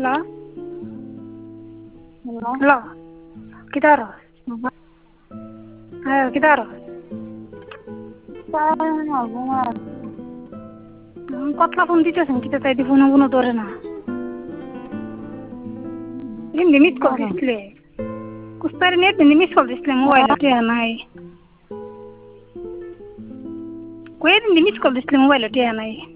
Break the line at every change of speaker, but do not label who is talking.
Halo, kita harus. Ayo, kita harus. Kotla phone দিতেছেন kita তাই দি phone ধরে না এমনি মিস কল দিছিলে কুস্তারে নেট মিস কল দিছিলে মোবাইল টিয়া নাই কই এমনি মিস কল দিছিলে মোবাইল টিয়া নাই